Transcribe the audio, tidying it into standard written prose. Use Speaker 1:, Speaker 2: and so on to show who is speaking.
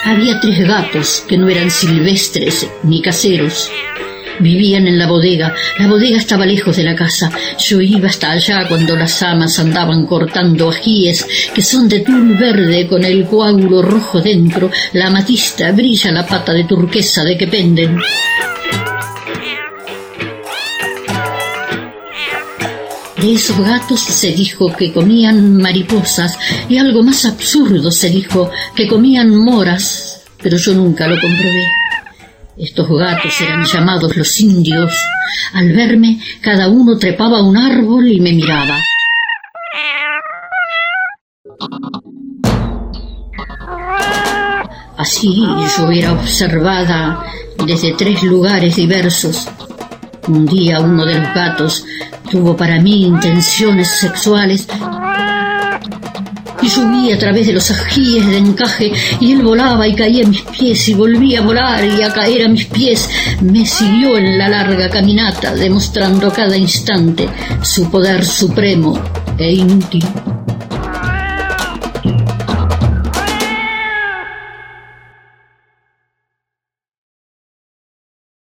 Speaker 1: Había 3 gatos que no eran silvestres ni caseros. Vivían en la bodega. La bodega estaba lejos de la casa. Yo iba hasta allá cuando las amas andaban cortando ajíes, que son de tul verde con el coágulo rojo dentro. La amatista brilla la pata de turquesa de que penden. De esos gatos se dijo que comían mariposas, y algo más absurdo se dijo, que comían moras, pero yo nunca lo comprobé. Estos gatos eran llamados los indios. Al verme, cada uno trepaba a un árbol y me miraba. Así yo era observada desde 3 lugares diversos. Un día uno de los gatos tuvo para mí intenciones sexuales y yo huí a través de los ajíes de encaje y él volaba y caía a mis pies y volvía a volar y a caer a mis pies. Me siguió en la larga caminata, demostrando cada instante su poder supremo e inútil.